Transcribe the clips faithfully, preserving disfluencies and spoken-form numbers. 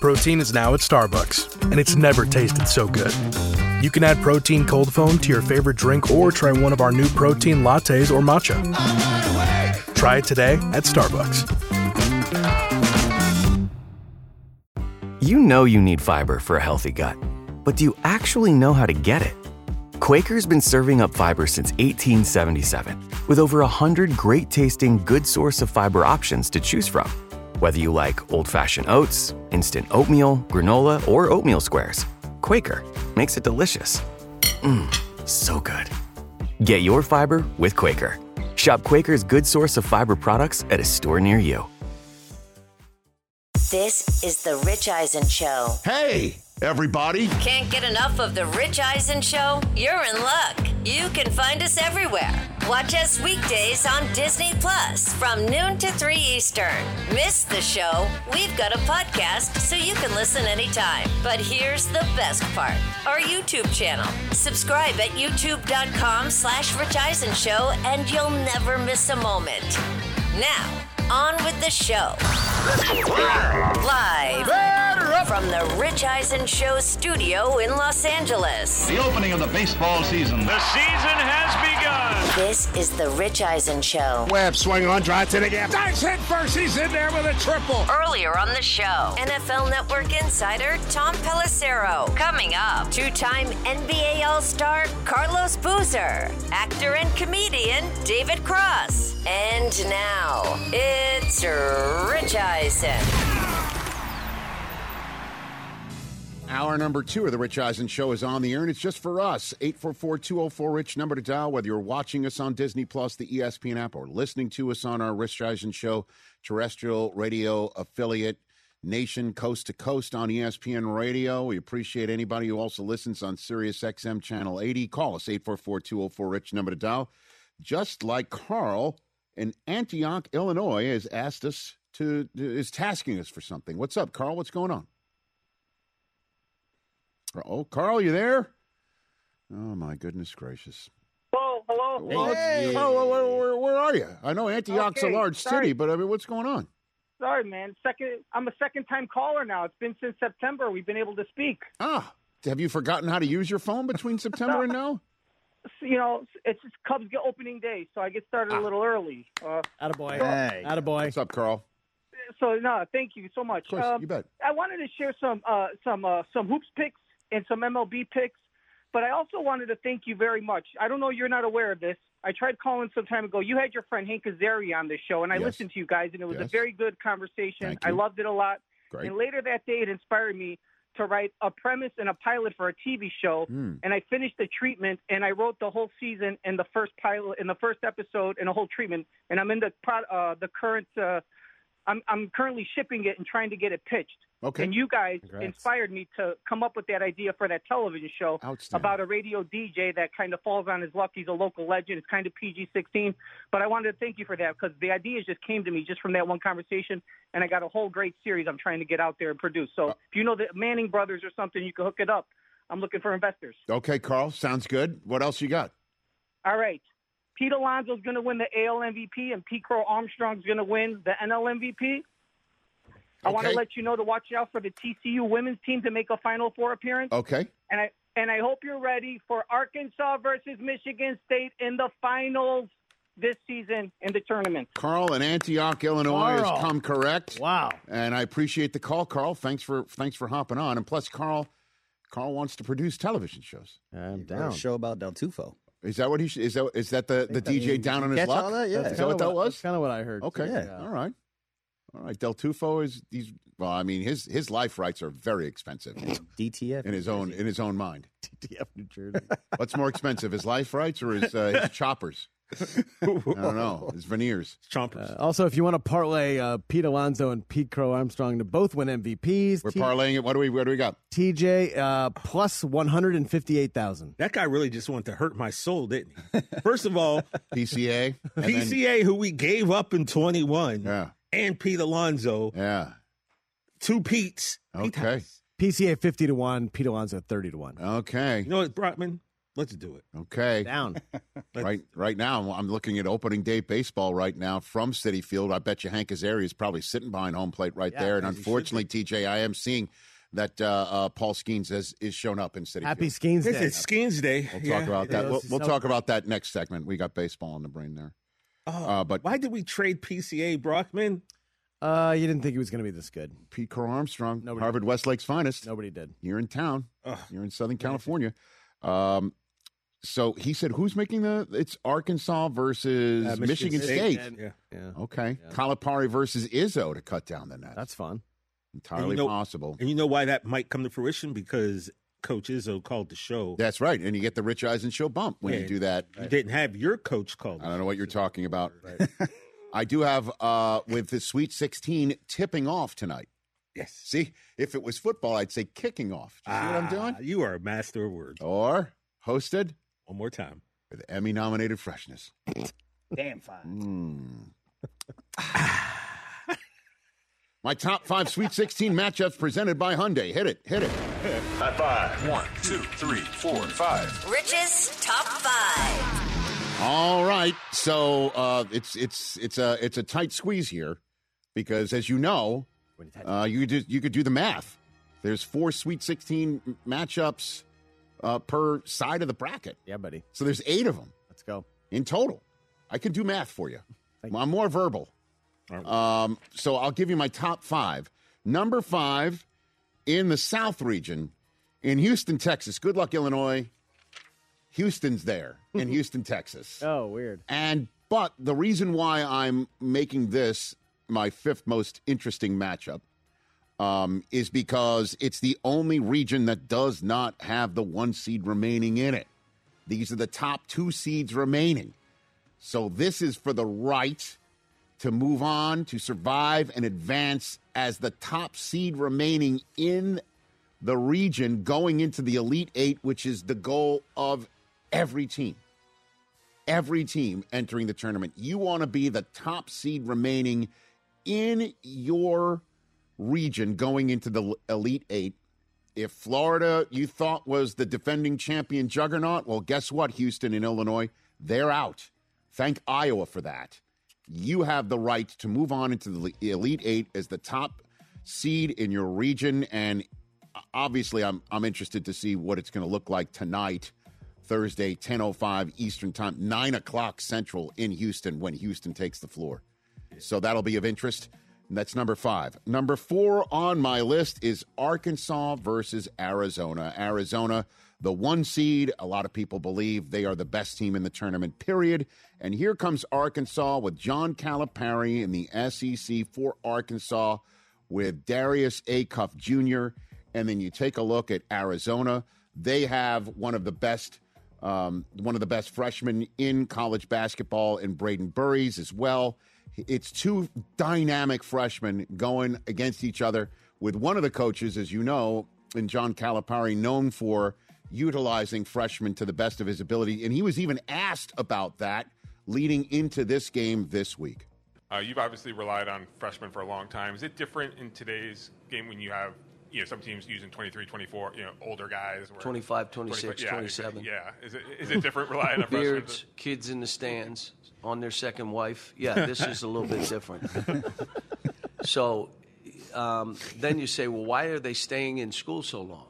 Protein is now at Starbucks, and it's never tasted so good. You can add Protein Cold Foam to your favorite drink or try one of our new Protein lattes or matcha. Try it today at Starbucks. You know you need fiber for a healthy gut, but do you actually know how to get it? Quaker's been serving up fiber since eighteen seventy-seven, with over one hundred great-tasting, good source of fiber options to choose from. Whether you like old-fashioned oats, instant oatmeal, granola, or oatmeal squares, Quaker makes it delicious. Mmm, so good. Get your fiber with Quaker. Shop Quaker's good source of fiber products at a store near you. This is the Rich Eisen Show. Hey, everybody. Can't get enough of the Rich Eisen Show? You're in luck. You can find us everywhere. Watch us weekdays on Disney Plus from noon to three Eastern. Miss the show? We've got a podcast so you can listen anytime. But here's the best part. Our YouTube channel. Subscribe at youtube.com slash Rich Eisen Show and you'll never miss a moment. Now, on with the show. Live from the Rich Eisen Show studio in Los Angeles. The opening of the baseball season. The season has begun. This is the Rich Eisen Show. Webb swung on, drive to the gap. Dice hit first. He's in there with a triple. Earlier on the show, N F L Network insider Tom Pelissero. Coming up, two-time N B A All-Star Carlos Boozer. Actor and comedian David Cross. And now, it's Rich Eisen. Hour number two of the Rich Eisen Show is on the air, and it's just for us. eight four four, two oh four, RICH, number to dial, whether you're watching us on Disney Plus, the E S P N app, or listening to us on our Rich Eisen Show terrestrial radio affiliate nation, coast to coast on E S P N Radio. We appreciate anybody who also listens on Sirius X M Channel eighty. Call us, eight four four, two oh four, RICH, number to dial. Just like Carl in Antioch, Illinois, has asked us to, is tasking us for something. What's up, Carl? What's going on? Oh, Carl, you there? Oh, my goodness gracious. Hello, hello, hello. Hey. Oh, where, where, where are you? I know Antioch's okay, a large sorry. city, but I mean, what's going on? Sorry, man. Second, I'm a second-time caller now. It's been since September. We've been able to speak. Ah, have you forgotten how to use your phone between September and now? You know, it's just Cubs get opening day, so I get started ah. a little early. Uh, Attaboy. So, hey. Attaboy. What's up, Carl? So, no, thank you so much. Of course, um, you bet. I wanted to share some uh, some uh, some hoops picks and some M L B picks, but I also wanted to thank you very much. I don't know, you're not aware of this. I tried calling some time ago. You had your friend Hank Azaria on this show, and I yes. listened to you guys, and it was yes. a very good conversation. I loved it a lot. Great. And later that day, it inspired me to write a premise and a pilot for a T V show, mm. and I finished the treatment, and I wrote the whole season and the first pilot, in the first episode, and a whole treatment, and I'm in the uh, the current. Uh, I'm I'm currently shipping it and trying to get it pitched. Okay. And you guys Congrats. inspired me to come up with that idea for that television show about a radio D J that kind of falls on his luck. He's a local legend. It's kind of P G sixteen. But I wanted to thank you for that because the ideas just came to me just from that one conversation, and I got a whole great series I'm trying to get out there and produce. So uh, if you know the Manning brothers or something, you can hook it up. I'm looking for investors. Okay, Carl. Sounds good. What else you got? All right. Pete Alonso's going to win the A L M V P, and Pete Crow Armstrong's going to win the N L M V P. I okay. want to let you know to watch out for the T C U women's team to make a Final Four appearance. Okay. And I and I hope you're ready for Arkansas versus Michigan State in the finals this season in the tournament. Carl in Antioch, Illinois Carl. has come correct. Wow. And I appreciate the call, Carl. Thanks for thanks for hopping on. And plus, Carl, Carl wants to produce television shows. I'm down. A show about Del Tufo. Is that what he? Sh- is that is that the, the D J down on his luck? All that? Yeah. Is that what that was? That's kind of what I heard. Okay. Yeah. All right. All right. Del Tufo is he's well. I mean, his his life rights are very expensive. D T F in his own in his own mind. D T F New Jersey. What's more expensive, his life rights or his uh, his choppers? I don't know. His veneers. Chompers. Uh, also, if you want to parlay uh, Pete Alonso and Pete Crow Armstrong to both win M V Ps, we're T- parlaying it. What do we? What do we got? T J uh, plus one hundred and fifty-eight thousand. That guy really just wanted to hurt my soul, didn't he? First of all, P C A, P C A, then, who we gave up in twenty-one, yeah, and Pete Alonso, yeah, two Pete's. Okay. P C A fifty to one, Pete Alonso thirty to one. Okay. You know what, Brotman? Let's do it. Okay. Down. right right now, I'm looking at opening day baseball right now from Citi Field. I bet you Hank Azaria is probably sitting behind home plate right Yeah, there. And as he unfortunately, T J, I am seeing that uh, uh, Paul Skeens has is shown up in Citi Happy Field. Skeens Day. It's Skeens Day. We'll Yeah, talk about it that. is. We'll, we'll So- talk about that next segment. We got baseball on the brain there. Oh, Uh, but why did we trade P C A Brockman? Uh, you didn't think he was going to be this good. Pete Crow Armstrong, Nobody- Harvard Westlake's finest. Nobody did. You're in town. Ugh. You're in Southern California. Um, so he said, who's making the? It's Arkansas versus Uh, Michigan, Michigan State. State. Yeah. Yeah, Okay. Yeah. Calipari versus Izzo to cut down the net. that's fun. entirely And you know- possible. And you know why that might come to fruition? Because Coach Izzo called the show. That's right. And you get the Rich Eisen show bump when Yeah. you do that. You didn't have your coach called. I don't know what you're talking about. I do have, uh, with the Sweet sixteen tipping off tonight. Yes. See, if it was football, I'd say kicking off. Do you see what I'm doing? Ah, You are a master of words. Or hosted One more time. with Emmy-nominated freshness. Damn fine. Mm. My top five Sweet sixteen matchups presented by Hyundai. Hit it, hit it. High five. One, two, three, four, five. Rich's Top five. All right, so uh, it's it's it's a it's a tight squeeze here because, as you know, uh, you do, you could do the math. There's four Sweet sixteen matchups uh, per side of the bracket. Yeah, buddy. So there's eight of them. Let's go. In total. I can do math for you. Thank I'm more verbal. Um, so I'll give you my top five. Number five in the South region in Houston, Texas. Good luck, Illinois. Houston's there in Houston, Texas. Oh, weird. And but the reason why I'm making this my fifth most interesting matchup um, is because it's the only region that does not have the one seed remaining in it. These are the top two seeds remaining. So this is for the right to move on, to survive and advance as the top seed remaining in the region going into the Elite Eight, which is the goal of every team. Every team entering the tournament. You want to be the top seed remaining in your region going into the Elite Eight. If Florida, you thought, was the defending champion juggernaut, well, guess what, Houston and Illinois? They're out. Thank Iowa for that. You have the right to move on into the Elite Eight as the top seed in your region. And obviously, I'm I'm interested to see what it's going to look like tonight, Thursday, ten oh five Eastern Time, nine o'clock Central in Houston when Houston takes the floor. So that'll be of interest. And that's number five. Number four on my list is Arkansas versus Arizona. Arizona, the one seed. A lot of people believe they are the best team in the tournament, period. And here comes Arkansas with John Calipari in the S E C for Arkansas with Darius Acuff Junior And then you take a look at Arizona. They have one of the best um, one of the best freshmen in college basketball in Braden Burries as well. It's two dynamic freshmen going against each other with one of the coaches, as you know, and John Calipari, known for utilizing freshmen to the best of his ability. And he was even asked about that leading into this game this week. Uh, you've obviously relied on freshmen for a long time. Is it different in today's game when you have, you know, some teams using twenty-three, twenty-four, you know, older guys? Or twenty-five, twenty-six, yeah, twenty-seven. Yeah. Is it, is it different relying on freshmen? Beards, kids in the stands, on their second wife. Yeah, this is a little bit different. So um, then you say, well, why are they staying in school so long?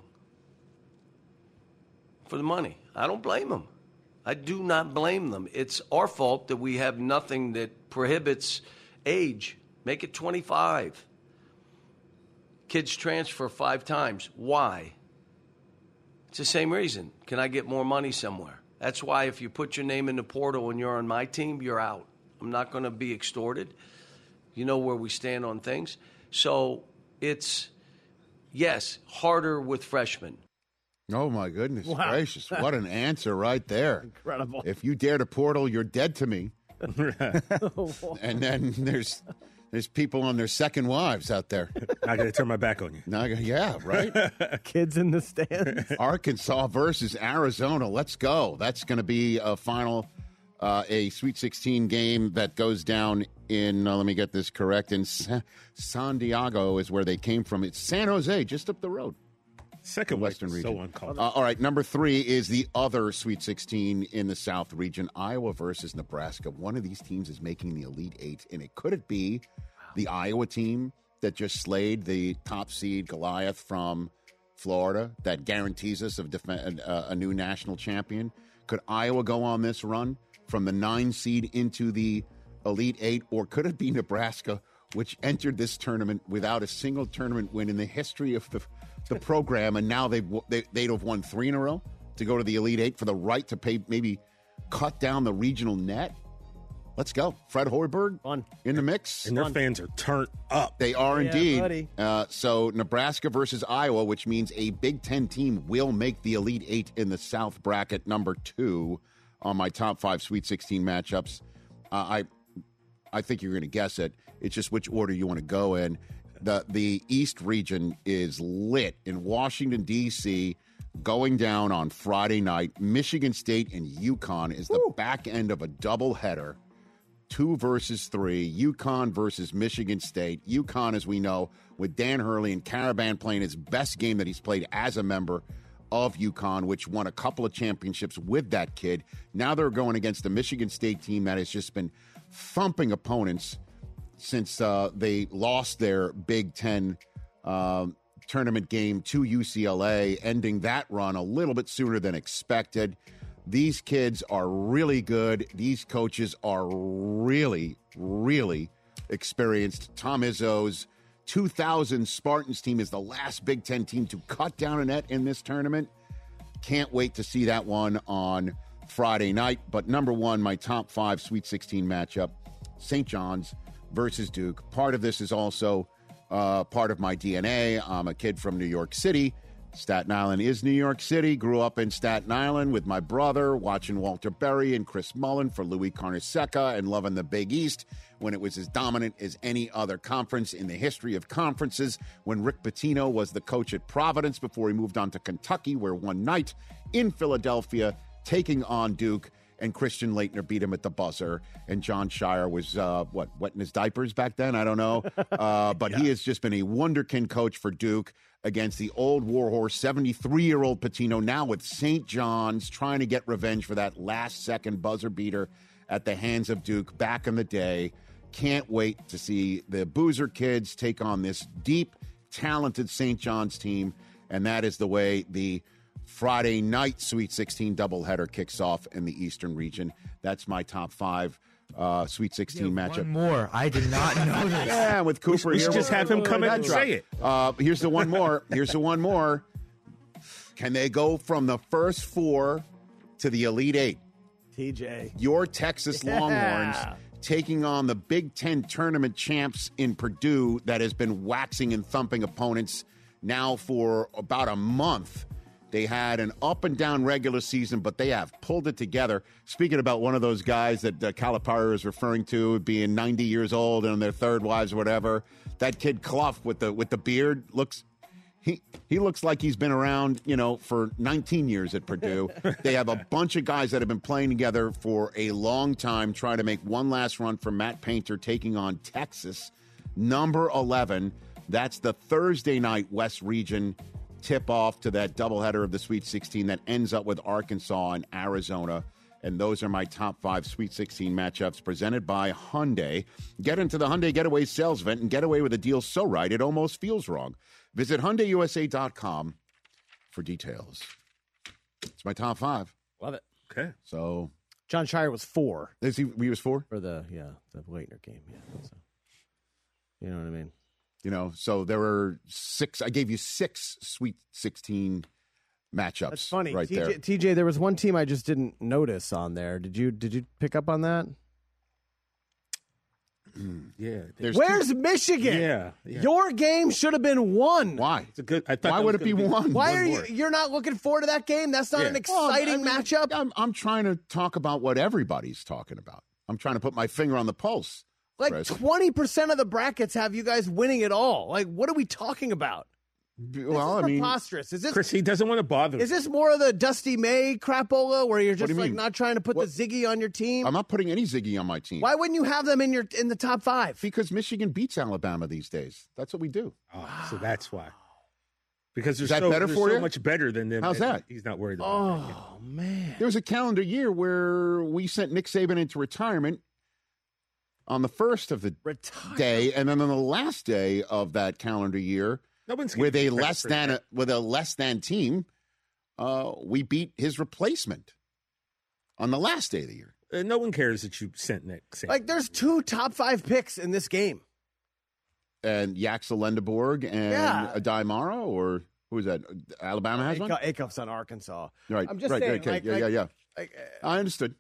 For the money. I don't blame them. I do not blame them. It's our fault that we have nothing that prohibits age. Make it twenty-five. Kids transfer five times. Why? It's the same reason. Can I get more money somewhere? That's why if you put your name in the portal and you're on my team, you're out. I'm not going to be extorted. You know where we stand on things. So it's, yes, harder with freshmen. Oh, my goodness Wow. gracious. What an answer right there. Incredible. If you dare to portal, you're dead to me. And then there's there's people on their second wives out there. I got to turn my back on you. Now, yeah, right? Kids in the stands. Arkansas versus Arizona. Let's go. That's going to be a final, uh, a Sweet sixteen game that goes down in, uh, let me get this correct, in Sa- San Diego is where they came from. It's San Jose, just up the road. Second Western so region. uncalled. Uh, all right, number three is the other Sweet sixteen in the South region, Iowa versus Nebraska. One of these teams is making the Elite Eight, and it could it be the Iowa team that just slayed the top seed Goliath from Florida that guarantees us of def- uh, a new national champion? Could Iowa go on this run from the nine seed into the Elite Eight, or could it be Nebraska, which entered this tournament without a single tournament win in the history of the the program, and now they've, they, they'd have won three in a row to go to the Elite Eight for the right to pay, maybe cut down the regional net? Let's go. Fred Hoiberg Fun. in the mix. And their Fun. fans are turned up. They are Yeah, indeed. buddy. Uh, so Nebraska versus Iowa, which means a Big Ten team will make the Elite Eight in the South bracket, number two on my top five Sweet sixteen matchups. Uh, I I think you're going to guess it. It's just which order you want to go in. The the East region is lit in Washington, D C, going down on Friday night. Michigan State and UConn is the Woo. back end of a doubleheader. Two versus three. UConn versus Michigan State. UConn, as we know, with Dan Hurley and Caravan playing his best game that he's played as a member of UConn, which won a couple of championships with that kid. Now they're going against the Michigan State team that has just been thumping opponents since uh, they lost their Big Ten um, tournament game to U C L A, ending that run a little bit sooner than expected. These kids are really good. These coaches are really, really experienced. Tom Izzo's two thousand Spartans team is the last Big Ten team to cut down a net in this tournament. Can't wait to see that one on Friday night. But number one, my top five Sweet sixteen matchup, Saint John's versus Duke. Part of this is also uh, part of my D N A. I'm a kid from New York City. Staten Island is New York City. Grew up in Staten Island with my brother, watching Walter Berry and Chris Mullen for Louis Carnesecca and loving the Big East when it was as dominant as any other conference in the history of conferences, when Rick Pitino was the coach at Providence before he moved on to Kentucky, where one night in Philadelphia, taking on Duke, and Christian Laettner beat him at the buzzer. And John Shire was, uh, what, wetting his diapers back then? I don't know. Uh, but yeah. He has just been a wonderkin coach for Duke against the old warhorse, seventy-three-year-old Pitino, now with Saint John's, trying to get revenge for that last-second buzzer beater at the hands of Duke back in the day. Can't wait to see the Boozer kids take on this deep, talented Saint John's team. And that is the way the Friday night Sweet sixteen doubleheader kicks off in the Eastern region. That's my top five uh, Sweet sixteen matchup. One more. I did not know this. Yeah, with Cooper we, we here. should just have him come in and say it. Uh, here's the one more. Here's the one more. Can they go from the first four to the Elite Eight? T J. Your Texas Yeah. Longhorns taking on the Big Ten tournament champs in Purdue that has been waxing and thumping opponents now for about a month. They had an up and down regular season, but they have pulled it together. Speaking about one of those guys that uh, Calipari is referring to being ninety years old and on their third wives or whatever, that kid Clough with the with the beard looks he he looks like he's been around, you know, for nineteen years at Purdue. They have a bunch of guys that have been playing together for a long time, trying to make one last run for Matt Painter taking on Texas, number eleven. That's the Thursday night West Region tip-off to that doubleheader of the Sweet sixteen that ends up with Arkansas and Arizona. And those are my top five Sweet sixteen matchups presented by Hyundai. Get into the Hyundai Getaway sales event and get away with a deal so right it almost feels wrong. Visit Hyundai U S A dot com for details. It's my top five. Love it. Okay. So John Shire was four. Is he, he was four? For the, yeah, the Laettner game. Yeah. So, you know what I mean? You know, so there were six. I gave you six Sweet sixteen matchups. That's funny. Right T J, there. T J, there was one team I just didn't notice on there. Did you Did you pick up on that? Yeah. There's Where's two- Michigan? Yeah, yeah. Your game should have been won. Why? It's a good. I thought Why that would was it be gonna one? Why one are you? more. You're not looking forward to that game? That's not Yeah. an exciting Well, I mean, matchup. I'm, I'm trying to talk about what everybody's talking about. I'm trying to put my finger on the pulse. Like Chris. twenty percent of the brackets have you guys winning it all. Like, what are we talking about? Well, this is I mean, preposterous. Is this Chris, he doesn't want to bother. is this more of the Dusty May crapola where you're do just you like mean? not trying to put What- the Ziggy on your team? I'm not putting any Ziggy on my team. Why wouldn't you have them in your in the top five? Because Michigan beats Alabama these days. That's what we do. Oh, so that's why. Because they're Is that so, better they're for so you? much better than them. How's that? He's not worried about Oh, that. man. There was a calendar year where we sent Nick Saban into retirement on the first of the Retire. day, and then on the last day of that calendar year, No one's with a giving credit less for than a, that. with a less than team, uh, we beat his replacement on the last day of the year. Uh, no one cares that you sent Nick Saban. Like, there's two top five picks in this game. And Yaxel Lendeborg and Yeah. Adai Mara, or who is that? Alabama has one? Acuff's on Arkansas. Right. I'm just right, saying. okay. Like, yeah, like, yeah, yeah. like, uh, I understood.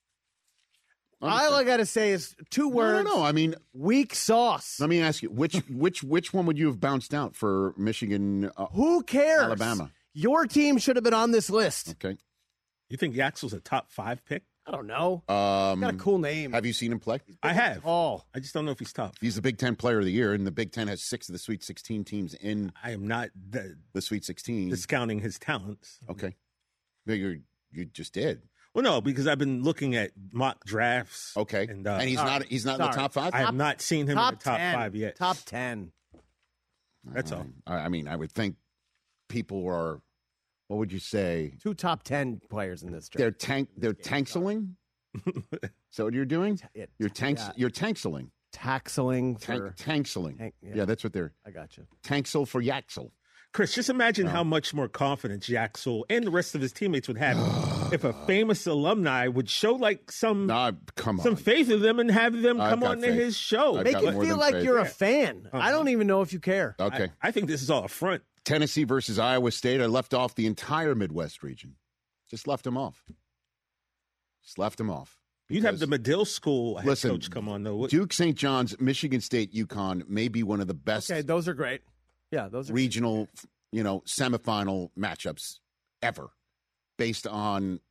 all I got to say is two words. No, no, no. I mean, weak sauce. let me ask you, which which which one would you have bounced out for Michigan? Uh, Who cares? Alabama. Your team should have been on this list. Okay. You think Yaxel's a top five pick? I don't know. Um, Got a cool name. Have you seen him play? I have. Oh, I just don't know if he's top. He's the Big Ten Player of the Year, and the Big Ten has six of the Sweet sixteen teams in I am not the, the Sweet sixteen. discounting his talents. Okay. But you you just did. Well, no, because I've been looking at mock drafts. Okay. And, uh, And he's not he's not in the Sorry. top five? I have not seen him top in the top ten. five yet. Top ten. That's all. I, I mean, I would think people are, what would you say? Two top ten players in this draft. They're tank. They're tankseling. Is that what you're doing? It- You're tanks. yeah. You're tankseling. Taxling Tank, for. tankseling. Tank- yeah. yeah. that's what they're. I got you. Tanksel for Yaxel. Chris, just imagine No. how much more confidence Yaxel and the rest of his teammates would have if a famous alumni would show like some Nah, come on. some faith in them and have them I've come got on to faith. his show. I've Make got it more feel than like faith. you're a Yeah. fan. Uh-huh. I don't even know if you care. Okay. I, I think this is all a front. Tennessee versus Iowa State. I left off the entire Midwest region. Just left them off. Just left them off. You'd have Because- the Medill School head Listen, coach come on, though. What- Duke, Saint John's, Michigan State, UConn may be one of the best Okay, those are great. Yeah, those are regional, you know, semifinal matchups ever, based on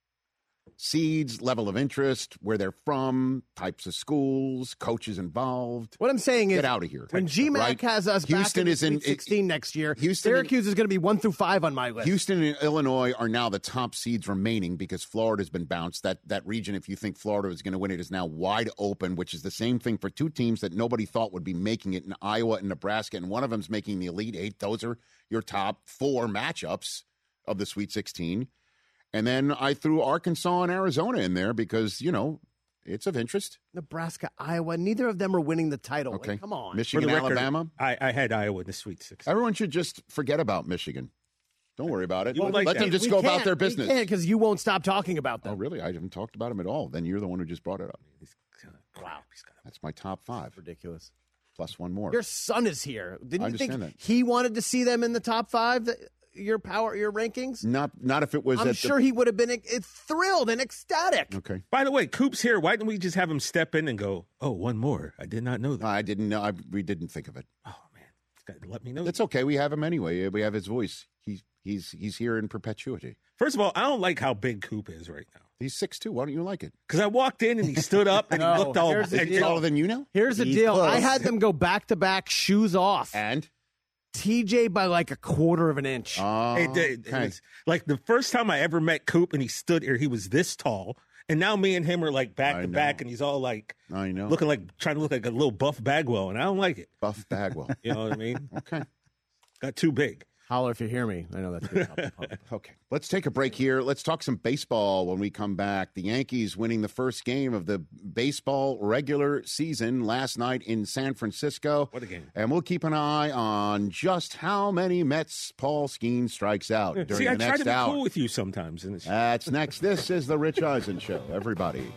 seeds, level of interest, where they're from, types of schools, coaches involved. What I'm saying is, Get out of here. when G MAC Right? has us Houston back in the is in- Sweet sixteen next year, Houston and- Syracuse is going to be one through five on my list. Houston and Illinois are now the top seeds remaining because Florida's been bounced. That that region, if you think Florida is going to win it, is now wide open, which is the same thing for two teams that nobody thought would be making it in Iowa and Nebraska, and one of them's making the Elite Eight. Those are your top four matchups of the Sweet sixteen. And then I threw Arkansas and Arizona in there because, you know, it's of interest. Nebraska, Iowa, neither of them are winning the title. Okay. Like, come on. For Michigan, the record, Alabama. I, I had Iowa in the Sweet Six. Everyone should just forget about Michigan. Don't worry about it. You would like Let that. them just We go about can't- their we business. can't because you won't stop talking about them. Oh, really? I haven't talked about them at all. Then you're the one who just brought it up. Wow. That's my top five. Ridiculous. Plus one more. Your son is here. Didn't I you think understand that. he wanted to see them in the top five, th- your power, your rankings? Not not if it was I'm at sure the, he would have been e- thrilled and ecstatic. Okay. By the way, Coop's here. Why didn't we just have him step in and go, oh, one more? I did not know that. I didn't know. I, we didn't think of it. Oh, man. He's got to let me know. That's okay. We have him anyway. We have his voice. He, he's he's here in perpetuity. First of all, I don't like how big Coop is right now. He's six two. Why don't you like it? Because I walked in and he stood up and No, he looked all here's the and- He's deal. taller than you now? Here's the He's deal. close. I had them go back to back, shoes off. And? T J by like a quarter of an inch. Oh, It did. It okay. was like the first time I ever met Coop and he stood here, he was this tall. And now me and him are like back I to know. back and he's all like I know. looking like trying to look like a little Buff Bagwell. And I don't like it. Buff Bagwell. You know what I mean? Okay. Got too big. Holler if you hear me. I know that's good. Okay. Let's take a break here. Let's talk some baseball when we come back. The Yankees winning the first game of the baseball regular season last night in San Francisco. What a game. And we'll keep an eye on just how many Mets Paul Skeens strikes out during See, I the try next to be hour. cool with you sometimes. And it's, That's next. This is the Rich Eisen Show, everybody.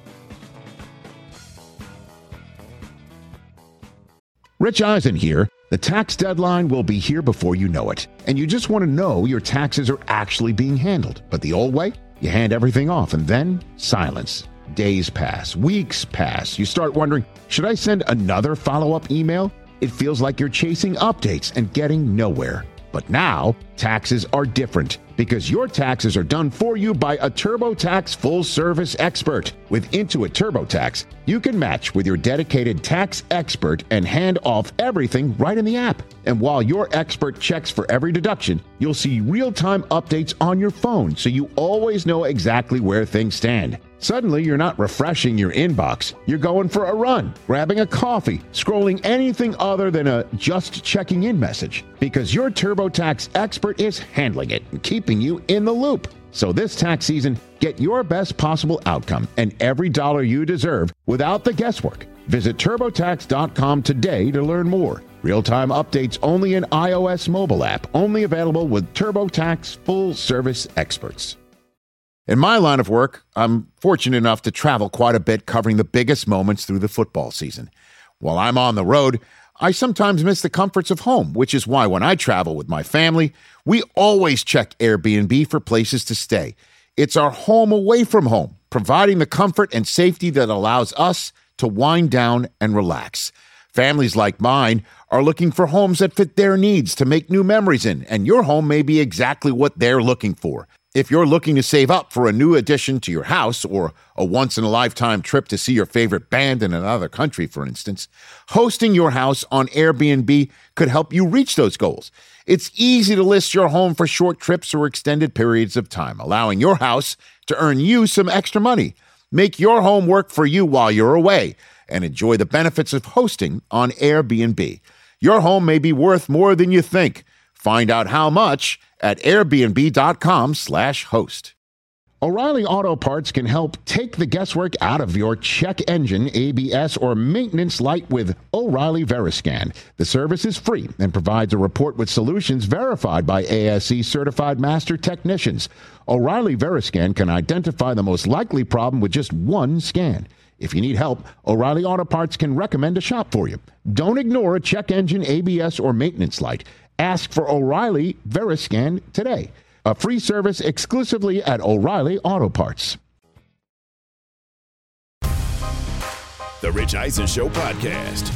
Rich Eisen here. The tax deadline will be here before you know it. And you just want to know your taxes are actually being handled. But the old way? You hand everything off and then silence. Days pass, weeks pass. You start wondering, should I send another follow-up email? It feels like you're chasing updates and getting nowhere. But now, taxes are different. because your taxes are done for you by a TurboTax full-service expert. With Intuit TurboTax, you can match with your dedicated tax expert and hand off everything right in the app. And while your expert checks for every deduction, you'll see real-time updates on your phone so you always know exactly where things stand. Suddenly, you're not refreshing your inbox. You're going for a run, grabbing a coffee, scrolling anything other than a just checking in message, because your TurboTax expert is handling it and keeping you in the loop. So this tax season, get your best possible outcome and every dollar you deserve without the guesswork. Visit TurboTax dot com today to learn more. Real-time updates only in iOS mobile app, only available with TurboTax full-service experts. In my line of work, I'm fortunate enough to travel quite a bit covering the biggest moments through the football season. While I'm on the road, I sometimes miss the comforts of home, which is why when I travel with my family, we always check Airbnb for places to stay. It's our home away from home, providing the comfort and safety that allows us to wind down and relax. Families like mine are looking for homes that fit their needs to make new memories in, and your home may be exactly what they're looking for. If you're looking to save up for a new addition to your house or a once-in-a-lifetime trip to see your favorite band in another country, for instance, hosting your house on Airbnb could help you reach those goals. It's easy to list your home for short trips or extended periods of time, allowing your house to earn you some extra money. Make your home work for you while you're away and enjoy the benefits of hosting on Airbnb. Your home may be worth more than you think. Find out how much at airbnb.com slash host. O'Reilly Auto Parts can help take the guesswork out of your check engine, A B S, or maintenance light with O'Reilly Veriscan. The service is free and provides a report with solutions verified by A S E certified master technicians. O'Reilly Veriscan can identify the most likely problem with just one scan. If you need help, O'Reilly Auto Parts can recommend a shop for you. Don't ignore a check engine, A B S, or maintenance light. Ask for O'Reilly Veriscan today. A free service exclusively at O'Reilly Auto Parts. The Rich Eisen Show podcast.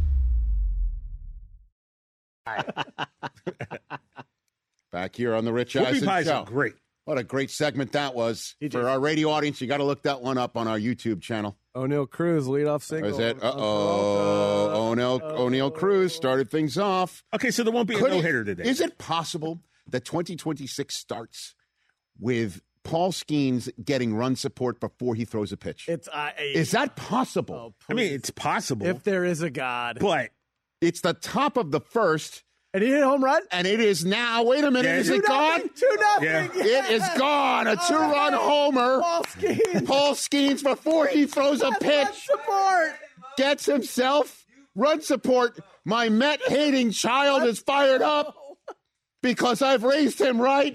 Back here on the Rich Whoopie Eisen pies Show. are great. What a great segment that was. For our radio audience, you got to look that one up on our YouTube channel. O'Neal Cruz, leadoff single. Is it? Uh-oh. O'Neal, O'Neal Cruz started things off. Okay, so there won't be a Could it- no-hitter today. Is it possible that twenty twenty-six starts with Paul Skeens getting run support before he throws a pitch? It's uh, Is that possible? I mean, it's possible. If there is a God. But it's the top of the first. And he hit a home run? And it is now, wait a minute, Yeah, is two it gone? Two nothing. Yeah. It is gone. A two-run homer. Paul Skeens. Paul Skeens, before he throws a pitch, Support. gets himself run support. My Met-hating child is fired up because I've raised him right.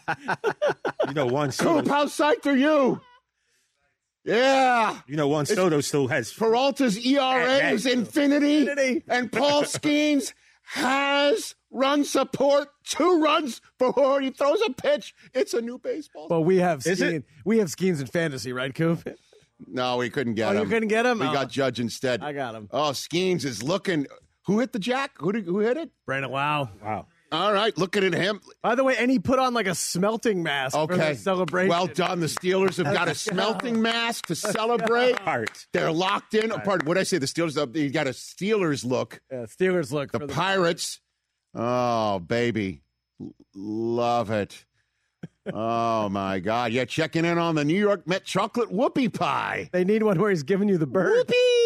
you know, Juan Coop, Soto, how psyched are you? Yeah. you know, Juan Soto still has. Peralta's E R A At- is infinity, Infinity. and Paul Skeens has run support, two runs before he throws a pitch. It's a new baseball. Well, we have Is it? Skeen, we have Skeens in fantasy, right, Coop? No, we couldn't get Oh, him. you couldn't get him? We Oh. got Judge instead. I got him. Oh, Skeens is looking. Who hit the jack? Who did, who hit it? Brandon, wow. Wow. All right, looking at him. By the way, and he put on like a smelting mask for Okay. the celebration. Well done. The Steelers have got a smelting mask to celebrate. Heart. They're locked in. Pardon, what did I say? The Steelers, uh, you got a Steelers look. Yeah, Steelers look. The for the Pirates. Oh, baby. L- love it. Oh, my God. Yeah, checking in on the New York Met chocolate whoopie pie. They need one where he's giving you the bird.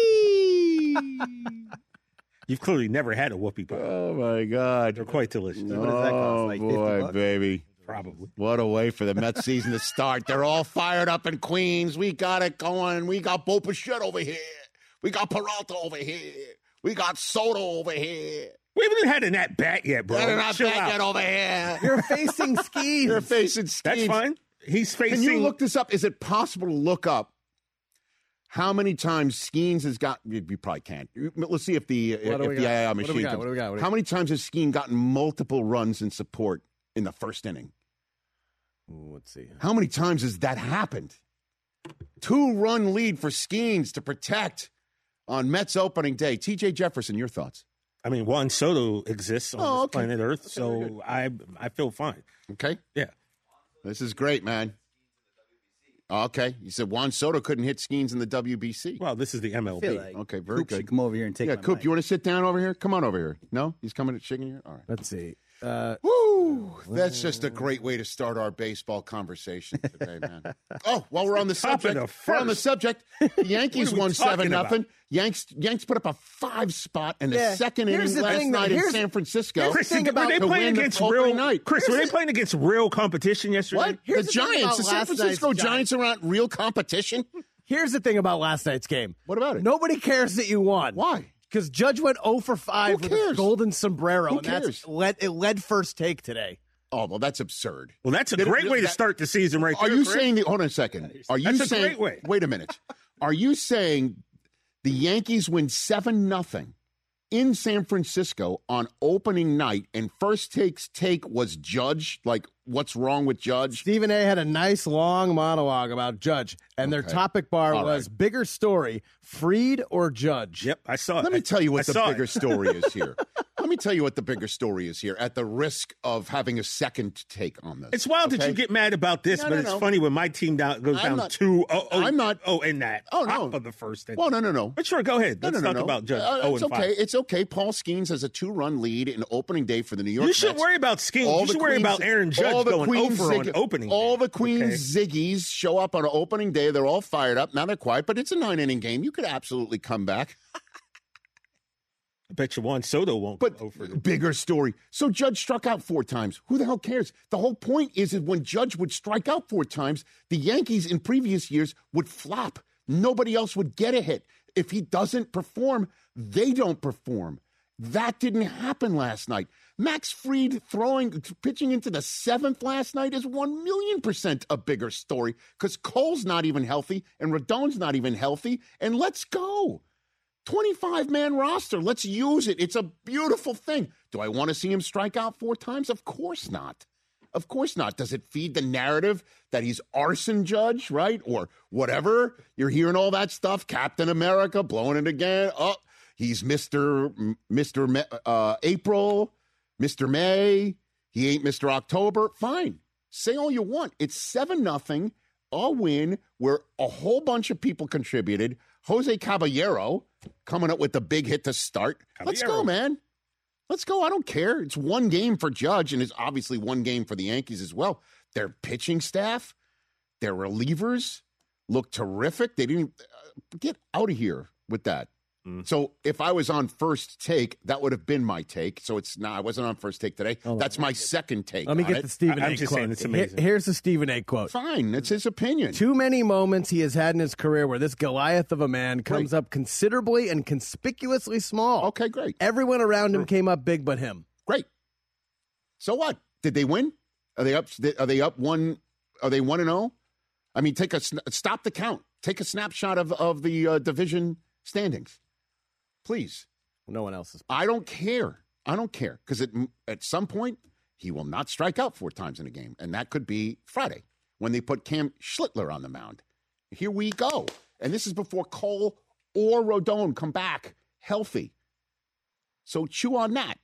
Whoopie! You've clearly never had a whoopie pie. Oh, my God. They're quite delicious. What does that cost? Like oh, fifty boy, bucks? baby. Probably. What a way for the Mets season to start. They're all fired up in Queens. We got it going. We got Bo Bichette over here. We got Peralta over here. We got Soto over here. We haven't even had an at bat yet, bro. They're not Chill back out. yet over here. You're facing Skeens. You're facing Skeens. That's fine. He's facing. Can you look this up? Is it possible to look up how many times Skeens has got? You, you probably can't. Let's see if the What do if we the got? A I What do machine. we got? comes- What do we got? What do we How got? many times has Skeen gotten multiple runs in support in the first inning? Ooh, let's see. How many times has that happened? Two-run lead for Skeens to protect on Mets opening day. T J Jefferson, your thoughts? I mean, Juan Soto exists on Oh, this okay. planet Earth, Okay, very so I I feel fine. Okay. Yeah. This is great, man. Okay. You said Juan Soto couldn't hit Skeens in the W B C. Well, this is the M L B. Like okay, very Coop good. should come over here and take Yeah, my Coop, mic. you want to sit down over here? Come on over here. No? He's coming to shaking your All right. Let's see. Uh, Woo! That's just a great way to start our baseball conversation today, man. Oh, while we're on the Top of subject, the we're on the first. subject. The Yankees What are we won seven talking about? nothing. Yanks Yanks put up a five spot in the Yeah, second here's inning the last thing that- night in here's- San Francisco. here's the Chris, thing were about they to playing win the against opening real? night. Chris, were Here's they playing against real competition yesterday? What? Here's the the thing Giants, about the San last Francisco night's Giants are not real competition. Here's the thing about last night's game. What about it? Nobody cares that you won. Why? Because Judge went zero for five Who with a cares? golden sombrero. Who and that's cares? led, it led first take today. Oh, well, that's absurd. Well, that's a Did it- great way to that- start the season, right Are there. you Chris. saying the? Hold on a second. Are you That's a saying? great way. Wait a minute. Are you saying the Yankees win seven nothing in San Francisco on opening night, and first takes take was Judge? Like, what's wrong with Judge? Stephen A. had a nice long monologue about Judge, and their Okay. topic bar All was right. bigger story, Freed or Judge. Yep, I saw it. Let me I- tell you I what the saw bigger it. story is here. Let me tell you what the bigger story is here. At the risk of having a second take on this, It's wild that okay? you get mad about this, No, but no, it's no. funny when my team down goes I'm down not- two. Oh, oh, I'm not- Oh, in that. Oh, top no. of the first. inning. Well, no, no, no. But sure, go ahead. No, Let's no, no, talk no. about Judge. Uh, oh, it's and okay. five. It's okay. Paul Skeens has a two-run lead in opening day for the New York You should Mets. worry about Skeens. All You the should worry Queens- about Aaron Judge all the going Queens over on Zig- opening All day. the Queens Okay. Ziggies show up on opening day. They're all fired up. Now they're quiet, but it's a nine-inning game. You could absolutely come back. I bet you Juan Soto won't But go over. bigger story. So Judge struck out four times. Who the hell cares? The whole point is that when Judge would strike out four times, the Yankees in previous years would flop. Nobody else would get a hit. If he doesn't perform, they don't perform. That didn't happen last night. Max Fried throwing, pitching into the seventh last night is one million percent a bigger story because Cole's not even healthy and Rodon's not even healthy. And let's go. twenty-five man roster. Let's use it. It's a beautiful thing. Do I want to see him strike out four times? Of course not. Of course not. Does it feed the narrative that he's arson Judge, right? Or whatever. You're hearing all that stuff. Captain America blowing it again. Oh, he's Mister Mister Ma- uh, April, Mister May. He ain't Mister October. Fine. Say all you want. It's seven nothing, a win where a whole bunch of people contributed. Jose Caballero coming up with the big hit to start. Let's go, Caballero. man. Let's go. I don't care. It's one game for Judge, and it's obviously one game for the Yankees as well. Their pitching staff, their relievers look terrific. They didn't uh, get out of here with that. Mm. So if I was on first take, that would have been my take. So it's not. I wasn't on first take today. Hold on. That's my second take. Let me on get it. the Stephen I- I'm A. just quote. saying it's Here- amazing. here's the Stephen A. quote. Fine. That's his opinion. Too many moments he has had in his career where this Goliath of a man comes Great. up considerably and conspicuously small. Okay, great. Everyone around him came up big but him. Great. So what? Did they win? Are they up? Are they up one? Are they one and zero? I mean, take a sn- stop the count. Take a snapshot of of the uh, division standings, please. No one else is. I don't care. I don't care because at at some point he will not strike out four times in a game, and that could be Friday when they put Cam Schlittler on the mound. Here we go, and this is before Cole or Rodon come back healthy. So chew on that.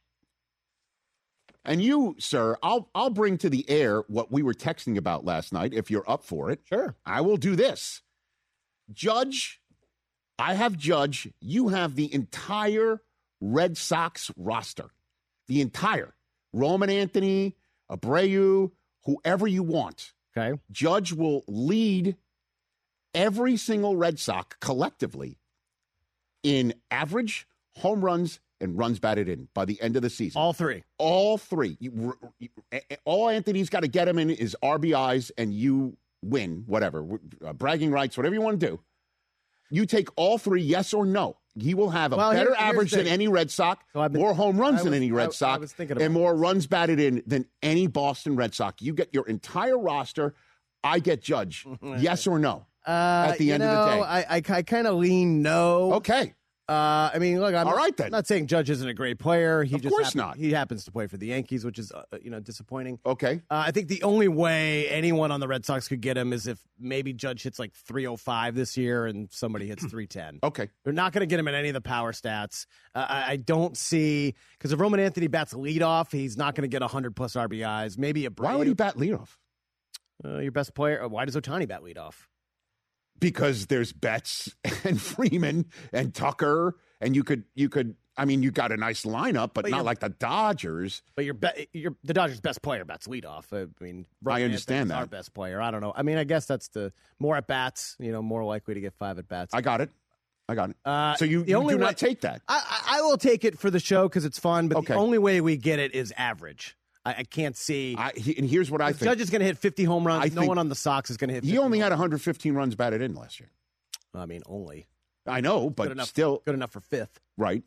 And you, sir, I'll I'll bring to the air what we were texting about last night if you're up for it. Sure. I will do this. Judge, I have Judge, you have the entire Red Sox roster. The entire. Roman Anthony, Abreu, whoever you want. Okay. Judge will lead every single Red Sox collectively in average, home runs, and runs batted in by the end of the season. All three. All three. You, you, all Anthony's got to get him in is R B Is, and you win, whatever. Uh, bragging rights, whatever you want to do. You take all three, yes or no. He will have a Well, better here- here's average the than thing. any Red Sox, So I've been- more home runs I than was- any I- Red I Sox, was thinking and about more runs batted in than any Boston Red Sox. You get your entire roster. I get Judge. Yes or no? Uh, At the you end of the know, day. I, I, I kind of lean no. Okay. Uh, I mean, look, I'm All not, right, then. I'm not saying Judge isn't a great player. He Of just course happen- not. He happens to play for the Yankees, which is uh, you know disappointing. Okay. Uh, I think the only way anyone on the Red Sox could get him is if maybe Judge hits like three oh five this year and somebody hits three ten. Okay. They're not going to get him in any of the power stats. Uh, I, I don't see because if Roman Anthony bats leadoff, he's not going to get one hundred plus R B Is. Maybe a Why would he bat leadoff? Uh, your best player. Why does Ohtani bat lead off? Because there's Betts and Freeman and Tucker, and you could you could. I mean, you got a nice lineup, but, but not like the Dodgers. But your be- your the Dodgers' best player bats lead off. I mean, I understand that. Our best player. I don't know. I mean, I guess that's the more at bats. You know, more likely to get five at bats. I got it. I got it. Uh, so you, the you only do way, not take that. I, I, I will take it for the show because it's fun. But okay. the only way we get it is average. I, I can't see. I, he, and here's what I think. Judge is going to hit fifty home runs. I no one on the Sox is going to hit. He only had one hundred fifteen runs batted in last year. I mean, only. I know, but good enough, still good enough for fifth. Right.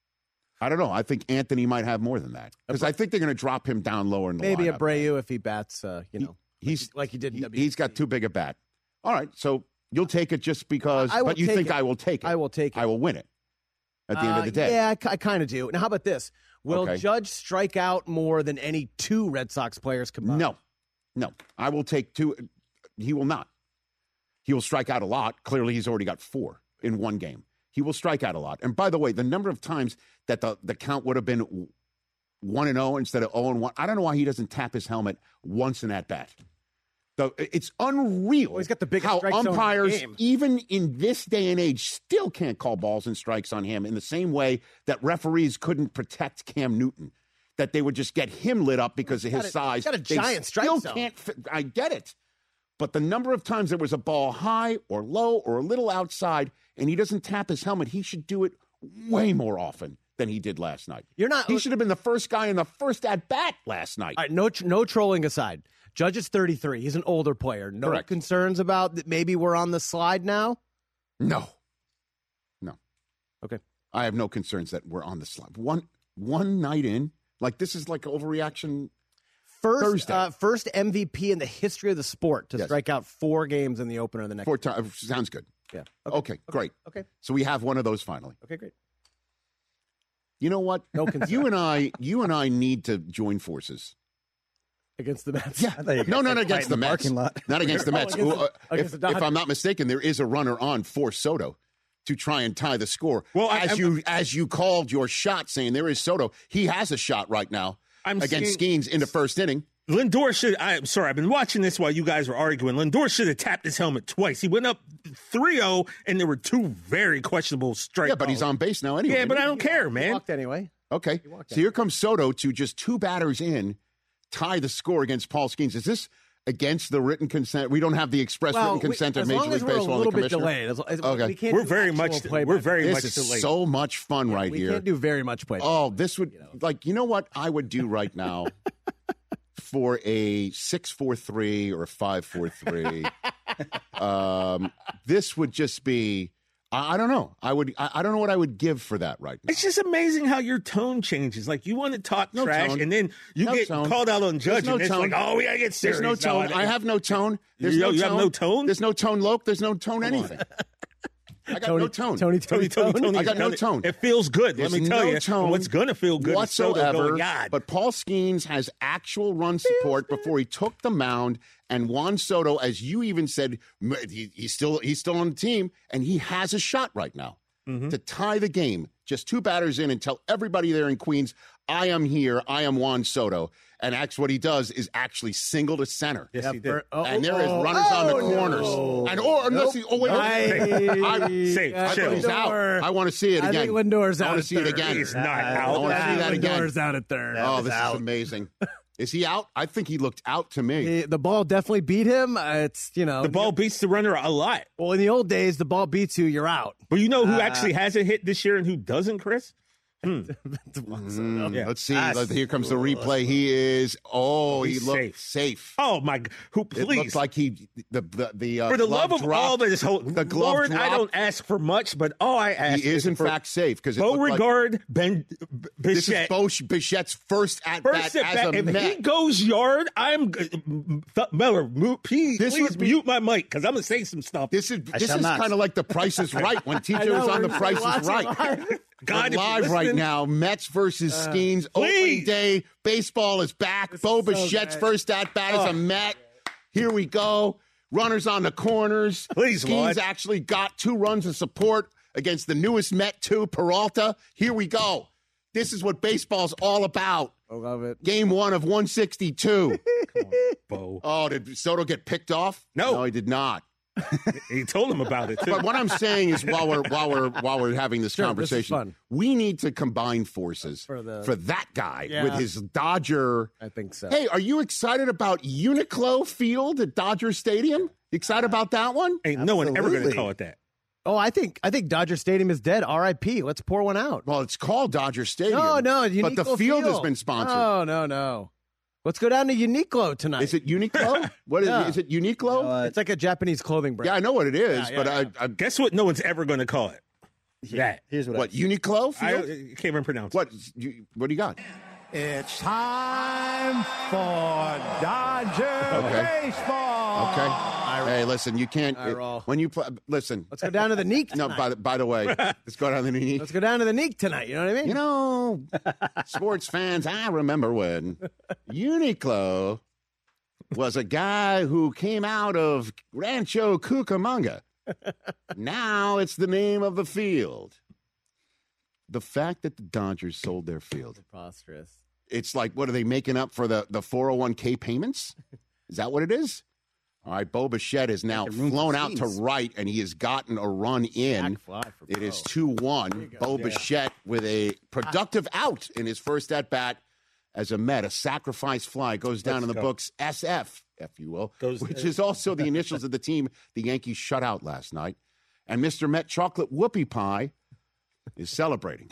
I don't know. I think Anthony might have more than that because I think they're going to drop him down lower in the Maybe lineup. Abreu if he bats. Uh, you know, he, he's like he did. In he, he's got too big a bat. All right, so you'll take it just because. I will but you take think it. I will take it? I will take it. I will win it at the uh, end of the day. Yeah, I, I kind of do. Now, how about this? Will okay. Judge strike out more than any two Red Sox players combined? No, no. I will take two. He will not. He will strike out a lot. Clearly, he's already got four in one game. He will strike out a lot. And by the way, the number of times that the, the count would have been one and zero instead of zero and one, I don't know why he doesn't tap his helmet once in that bat. The, it's unreal. Well, he's got the biggest how strike zone in the umpires, game. even in this day and age, still can't call balls and strikes on him in the same way that referees couldn't protect Cam Newton. That they would just get him lit up because of his a, size. He's got a they giant strike still zone. Can't fit, I get it. But the number of times there was a ball high or low or a little outside and he doesn't tap his helmet, he should do it way more often than he did last night. You're not. He should have been the first guy in the first at bat last night. All right, no, no trolling aside. Judge is thirty-three. He's an older player. No Correct. concerns about that maybe we're on the slide now? No. No. Okay. I have no concerns that we're on the slide. One one night in, like this is like overreaction. First, Thursday. uh, first M V P in the history of the sport to Yes. strike out four games in the opener of the next. Four times sounds good. Yeah. Okay, okay, great. Okay. So we have one of those finally. Okay, great. You know what? No concern. You and I, you and I need to join forces. Against the Mets? Yeah. No, not against the, the Mets. parking lot. Not against the Oh, Mets. against the- Uh, against if, the if Dodgers. I'm not mistaken, there is a runner on for Soto to try and tie the score. Well, I- as I'm- you as you called your shot, saying there is Soto. He has a shot right now I'm against seeing- Skeens in the first inning. Lindor should. I'm sorry. I've been watching this while you guys were arguing. Lindor should have tapped his helmet twice. He went up three oh, and there were two very questionable strike Yeah, but he's balls. on base now anyway. Yeah, but I don't care, He man. walked anyway. Okay. So here comes Soto to just two batters in, tie the score against Paul Skeens. Is this against the written consent? We don't have the express Well, written consent we, of as Major long League as we're Baseball a and little the bit commissioner. delayed. As, as, Okay. we can't We're do very actual much. play We're by very play. much This delayed. is so much fun right we here. can't do very much play. Oh, this would like you know what I would do right now for a six four three or a five four three. um, this would just be. I, I don't know. I would. I, I don't know what I would give for that right now. It's just amazing how your tone changes. Like you want to talk No trash, tone. and then you No get tone. called out on There's judge, no and it's tone. like, oh, we gotta get serious. There's no tone. No, I have no tone. There's You- no you tone. have no tone? There's no tone, Loke. There's no tone anything. I got Tony, no tone. Tony, Tony, Tony, Tony, Tony. Tony. I got no Tony. tone. It feels good. There's Let me tell no you. tone What's going to feel good is Soto whatsoever. going, God. But Paul Skeens has actual run support before he took the mound, and Juan Soto, as you even said, m- he, he's still he's still on the team, and he has a shot right now Mm-hmm. to tie the game. Just two batters in, and tell everybody there in Queens, I am here. I am Juan Soto. And actually, what he does is actually single to center. Yes, he did. Oh, and there is oh, runners on the oh, corners. no. And or unless he, oh wait, Nice. I, Safe. I Chill. thought he's out. I want to see it I again. think Lindor's I out want at to see it third. again. He's not I out. want to see that again. Lindor's out at third. Oh, this is amazing. Is he out? I think he looked out to me. He- the ball definitely beat him. Uh, It's, you know. The ball beats the runner a lot. Well, in the old days, the ball beats you, you're out. But you know who Uh, actually hasn't hit this year and who doesn't, Chris? Hmm. Mm, Yeah. Let's see. Ah, Let- Here comes the replay. He is. Oh, he He's looked safe. safe. Oh my! g- Who It please? looked like he the the, the uh, For the glove love of dropped. all that is whole, the glove Lord, I dropped. don't ask for much, but all I ask He is in for fact safe because it looked like Beauregard Ben B- this is Bichette. Bo Bichette's first at First bat at as bat, a if Met. he goes yard, I'm g- Th- Miller. Mute, please, This please would be- mute my mic because I'm gonna say some stuff. This is I this shall is not. kind of like the Price is Right when T J I know, was on the we're Price is watching Right. live. God, We're if you're live right listening- now. Mets versus Skeens. Opening please. day. Baseball is back. Bo is so Bichette's great. first at bat as Oh. a Met. Here we go. Runners on the corners. Please, Skeens Lord. actually got two runs of support against the newest Met, too, Peralta. Here we go. This is what baseball's all about. I love it. Game one of one sixty-two. Bo. Oh, did Soto get picked off? No. No, he did not. He told him about it, too. But what I'm saying is while we're while we're while we're having this Sure, conversation, this is fun. we need to combine forces For the- for that guy Yeah. with his Dodger. I think so. Hey, are you excited about Uniqlo Field at Dodger Stadium? You excited about that one? Ain't no one ever going to Absolutely. call it that. Oh, I think I think Dodger Stadium is dead. R I P. Let's pour one out. Well, it's called Dodger Stadium. No, no, but the Uniqlo field has been sponsored. No, no, no. Let's go down to Uniqlo tonight. Is it Uniqlo? What is, Yeah. is it? Uniqlo? It's like a Japanese clothing brand. Yeah, I know what it is, Yeah, yeah, but yeah. I, I Guess what? No one's ever going to call it. That. Here's what, what I, Uniqlo I, Field? I can't even pronounce What? You, what do you got? It's time for Dodger Okay. baseball. Okay. Hey, listen, you can't I roll. when you play. Listen, Let's go down to the Neek no. tonight. By the by the way, let's go down to the knee. Let's go down to the Neek tonight. You know what I mean? You know, sports fans, I remember when Uniqlo was a guy who came out of Rancho Cucamonga. Now it's the name of the field. The fact that the Dodgers sold their field, Preposterous. it's like, what are they making up for the, the four oh one k payments? Is that what it is? All right, Bo Bichette is now Making room for flown out to Skeens. right, and he has gotten a run in. Back fly for It Bo. is two one. Bo Bichette with a productive out in his first at-bat as a Met. A sacrifice fly goes down Let's in the go. books, S F, if you will, Goes- which is also the initials of the team the Yankees shut out last night. And Mister Met Chocolate Whoopie Pie is celebrating.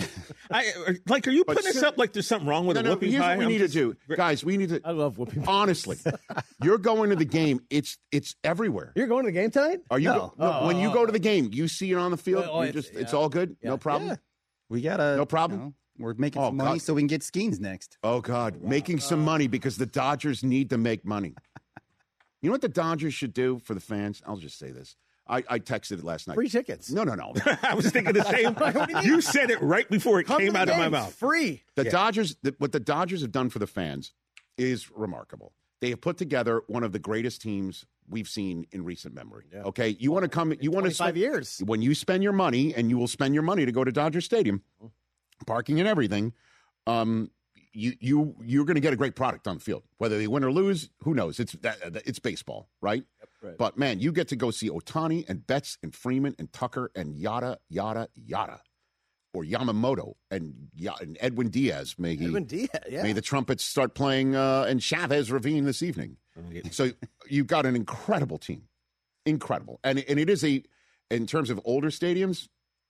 I, like, are you But putting this ser- up like there's something wrong with No, a no, whoopie here's pie? what we I'm need just- to do. Guys, we need to, I love whoopie pie. honestly, you're going to the game. It's it's everywhere. You're going to the game tonight? Are you? No. no, Oh, when you oh, go to the game, you see it on the field. Oh, you it's- just, it's yeah. all good. Yeah. No problem. Yeah. we gotta. No problem? you know, we're making Oh, some money God. so we can get Skeens next. Oh, God. Making some money because the Dodgers need to make money. You know what the Dodgers should do for the fans? I'll just say this. I, I texted it last night. Free tickets. No, no, no. I was thinking the same. You said it right before it Come came to the out of my games. mouth. Free. The Yeah. Dodgers, the, what the Dodgers have done for the fans is remarkable. They have put together one of the greatest teams we've seen in recent memory. Okay, you want to come, you want to twenty-five years. when you spend your money, and you will spend your money to go to Dodger Stadium, parking and everything. Um, you you you're going to get a great product on the field, whether they win or lose. Who knows? It's that, it's baseball, right? right. But man, you get to go see Ohtani and Betts and Freeman and Tucker and yada yada yada, or Yamamoto and, Ya- and Edwin Diaz. May he Edwin Diaz, yeah. may the trumpets start playing uh, in Chavez Ravine this evening. So you've got an incredible team, incredible, and and it is a in terms of older stadiums,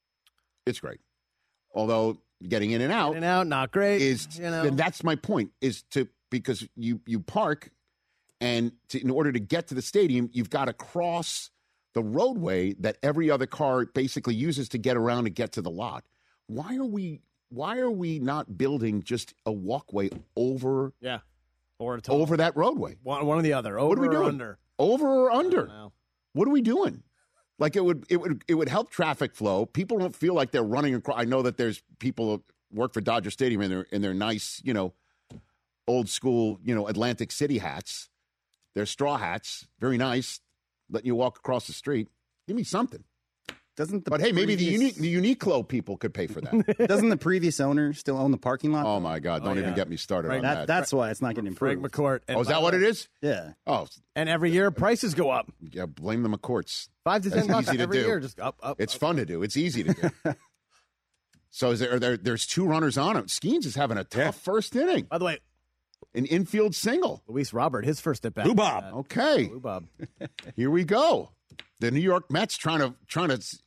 it's great. Although getting in and out, In and out, not great. is you know. and that's my point is to because you you park and to, in order to get to the stadium you've got to cross the roadway that every other car basically uses to get around to get to the lot. Why are we why are we not building just a walkway over yeah. Or a total. over that roadway? One, one or the other. Over What are we or doing? under. Over or under? know. What are we doing? Like it would, it would, it would help traffic flow. People don't feel like they're running across. I know that there's people who work for Dodger Stadium in their in their nice, you know, old school, you know, Atlantic City hats. They're straw hats, very nice, letting you walk across the street. Give me something. Doesn't the But hey, maybe the previous- unique the Uniqlo people could pay for that. Doesn't the previous owner still own the parking lot? Oh my God! Don't Oh, even yeah. get me started Right. on that, that. that's why it's not getting Frank improved. McCourt. And oh, is by that the what way- it is? Yeah. Oh, And every year prices go up. yeah. Blame the McCourts. Five to That's ten bucks easy to every do. year. Just up, up. It's up. fun to do. It's easy to do. So is there, are there? There's two runners on him. Skeens is having a tough Yeah. first inning. By the way, An infield single. Luis Robert, his first at bat. Lou Bob. Okay, Lou Bob. here we go. The New York Mets trying to trying to s-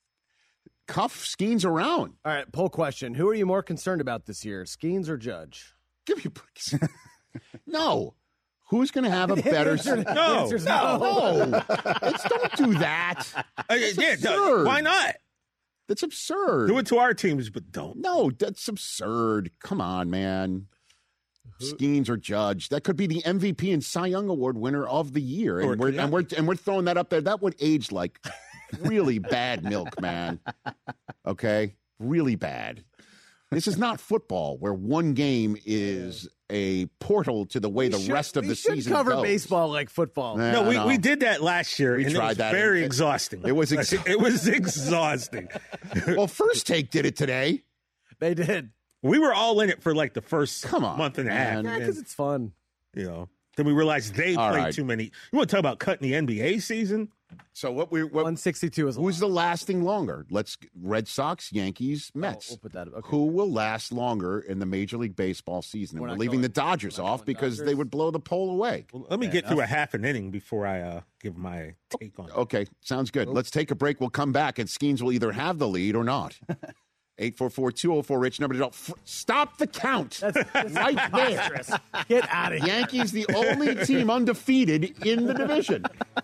cuff Skeens around. All right, poll question. Who are you more concerned about this year, Skeens or Judge? Give me a no. Who's going to have a better? Answer- se- the No. answer's no, Let's don't do that. Uh, That's yeah, absurd. why not? That's absurd. Do it to our teams, but don't. No, that's absurd. Come on, man. Skeens or Judge. That could be the M V P and Cy Young Award winner of the year. Or And we're, it could and, we're, and we're throwing that up there. That would age like really bad milk, man. Okay? Really bad. This is not football where one game is a portal to the way the We should- rest of we the should season cover goes. baseball like football. Nah, No, we, no. we did that last year. We and tried it was that. very It- exhausting. it was ex- it was exhausting. Well, First Take did it today. They did. We were all in it for like the first Come on, month and a half. man. Yeah, and because then, it's fun. you know, Then we realized they All played right. too many. You want to talk about cutting the N B A season? So what we what, one sixty-two is who's the lasting longer? Let's Red Sox, Yankees, Mets. we'll put that up. Okay. Who will last longer in the Major League Baseball season? And We're we're, not leaving going- the Dodgers off because Dodgers? they would blow the poll away. Well, let me Fair get through a enough. half an inning before I uh, give my take on it. Okay, sounds good. Let's take a break. We'll come back, and Skeens will either have the lead or not. eight four four, two oh four, RICH, number to dial. F- Stop the count right there. Get out of here. Yankees, the only team undefeated in the division.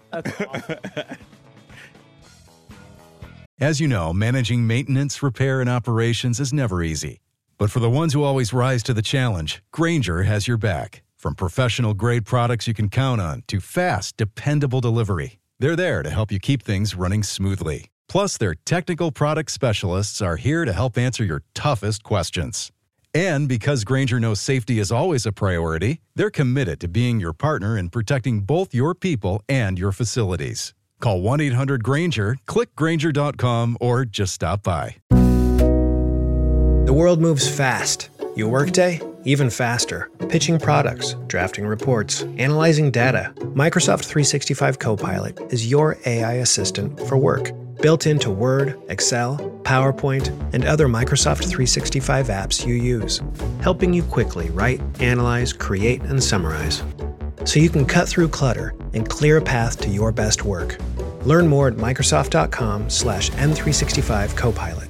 As you know, managing maintenance, repair, and operations is never easy. But for the ones who always rise to the challenge, Grainger has your back. From professional-grade products you can count on to fast, dependable delivery, they're there to help you keep things running smoothly. Plus, their technical product specialists are here to help answer your toughest questions. And because Grainger knows safety is always a priority, they're committed to being your partner in protecting both your people and your facilities. Call one eight hundred Grainger, click Grainger dot com, or just stop by. The world moves fast. Your workday, even faster. Pitching products, drafting reports, analyzing data. Microsoft three sixty-five Copilot is your A I assistant for work. Built into Word, Excel, PowerPoint, and other Microsoft three sixty-five apps you use. Helping you quickly write, analyze, create, and summarize. So you can cut through clutter and clear a path to your best work. Learn more at Microsoft.com slash M365 Copilot.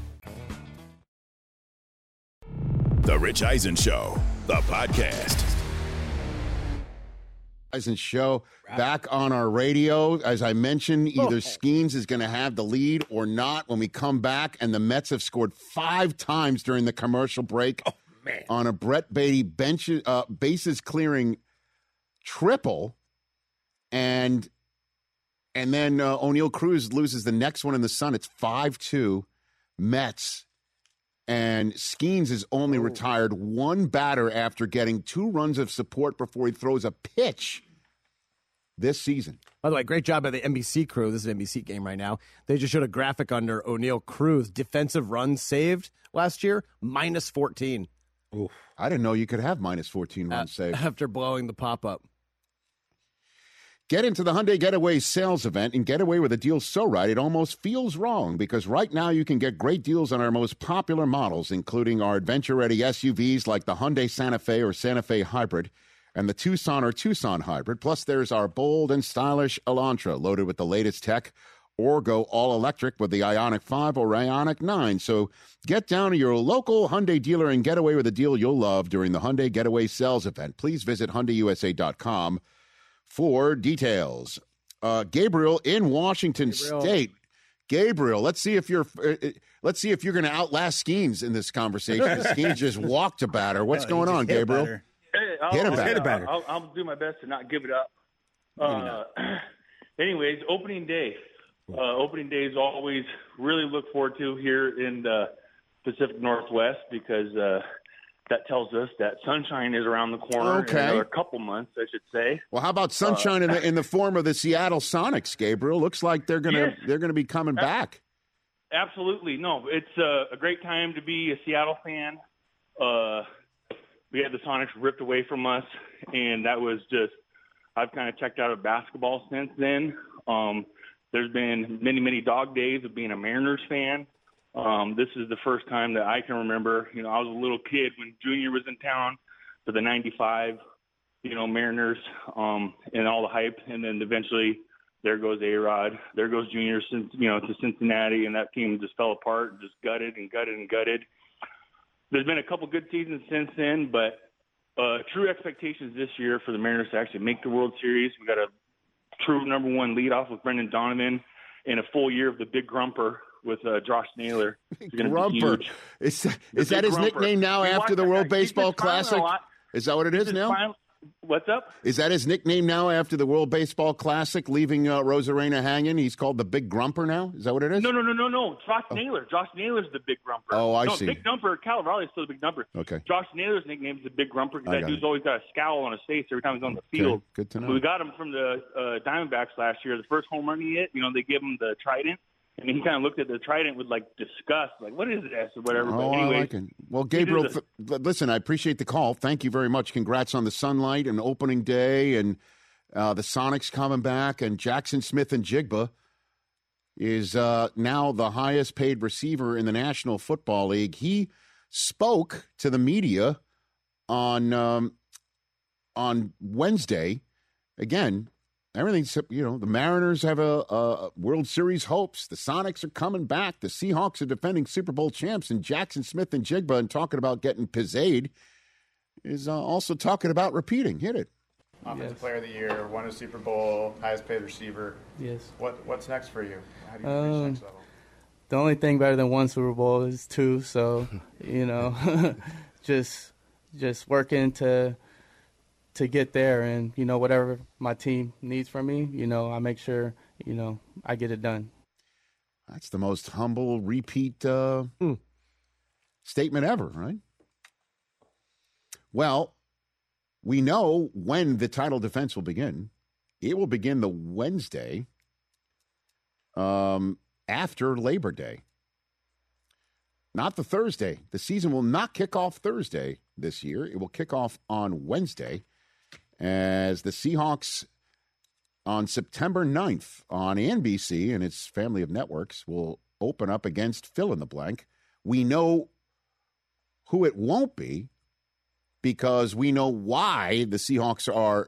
The Rich Eisen Show, the podcast. Eisen Show back on our radio. As I mentioned, either Skeens is going to have the lead or not when we come back. And the Mets have scored five times during the commercial break Oh, man. on a Brett Beatty bench, uh, bases clearing triple. And and then uh, O'Neill Cruz loses the next one in the sun. It's five two Mets. And Skeens is only retired one batter after getting two runs of support before he throws a pitch this season. By the way, great job by the N B C crew. This is an N B C game right now. They just showed a graphic under O'Neill Cruz. Defensive runs saved last year, minus fourteen. Oof. I didn't know you could have minus fourteen runs saved. After blowing the pop-up. Get into the Hyundai Getaway sales event and get away with a deal so right it almost feels wrong, because right now you can get great deals on our most popular models, including our adventure-ready S U Vs like the Hyundai Santa Fe or Santa Fe Hybrid and the Tucson or Tucson Hybrid. Plus, there's our bold and stylish Elantra loaded with the latest tech, or go all-electric with the Ioniq five or Ioniq nine. So get down to your local Hyundai dealer and get away with a deal you'll love during the Hyundai Getaway sales event. Please visit Hyundai U S A dot com for details. Uh, Gabriel in Washington Gabriel. State. Gabriel, let's see if you're uh, let's see if you're going to outlast Skeens in this conversation. Skeens just walked a batter. What's No, going he just on, hit a Gabriel? batter. Hey, I'll, Hit a I'll- batter. Hit a batter. I'll, I'll do my best to not give it up. Uh, anyways, opening day. Uh, opening day is always really look forward to here in the Pacific Northwest, because uh, that tells us that sunshine is around the corner Okay. in another couple months, I should say. Well, how about sunshine in the in the form of the Seattle Sonics, Gabriel? Looks like they're gonna Yes. they're gonna be coming back. Absolutely. No, it's uh, a great time to be a Seattle fan. Uh, we had the Sonics ripped away from us, and that was just – I've kind of checked out of basketball since then. Um, there's been many, many dog days of being a Mariners fan. Um, this is the first time that I can remember. You know, I was a little kid when Junior was in town for the ninety-five, you know, Mariners um, and all the hype, and then eventually – there goes A-Rod. There goes Junior, you know, to Cincinnati, and that team just fell apart, and just gutted and gutted and gutted. There's been a couple good seasons since then, but uh, true expectations this year for the Mariners to actually make the World Series. We got a true number one leadoff with Brendan Donovan, and a full year of the Big Grumper with uh, Josh Naylor. It's gonna be Grumper. huge. Is, The is that Big his Grumper. nickname now You after watch the that World guy. He's Baseball been smiling a Classic? lot. Is that what it is He's now? smile- What's up? Is that his nickname now after the World Baseball Classic, leaving uh, Rosarena hanging? He's called the Big Grumper now? Is that what it is? No, no, no, no, no. Josh Naylor. Josh Naylor's the Big Grumper. Oh, I no, see. Big Grumper. Cal Raleigh is still the Big Grumper. Okay. Josh Naylor's nickname is the Big Grumper because I that got dude's it. always got a scowl on his face every time he's on the field. Okay, good to know. We got him from the uh, Diamondbacks last year. The first home run he hit, you know, they give him the Trident. And he kind of looked at the trident with, like, disgust, like, what is this, or whatever. Oh, but anyway, I like it. Well, Gabriel, th- listen, I appreciate the call. Thank you very much. Congrats on the Sunlight and opening day and uh, the Sonics coming back. And Jackson Smith-Njigba is uh, now the highest paid receiver in the National Football League. He spoke to the media on um, on Wednesday. Again, everything's, you know, the Mariners have a, a World Series hopes. The Sonics are coming back. The Seahawks are defending Super Bowl champs. And Jackson Smith-Njigba, and talking about getting pizzade, is uh, also talking about repeating. Hit it. Offensive yes. Player of the Year, won a Super Bowl, highest paid receiver. Yes. What What's next for you? How do you um, reach the next level? The only thing better than one Super Bowl is two. So, you know, just just working to to get there, and you know, whatever my team needs from me, you know, I make sure, you know, I get it done. That's the most humble repeat uh, mm. statement ever, right? Well, we know when the title defense will begin. It will begin the Wednesday um, after Labor Day. Not the Thursday. The season will not kick off Thursday this year. It will kick off on Wednesday as the Seahawks on September ninth on N B C and its family of networks will open up against fill in the blank. We know who it won't be, because we know why the Seahawks are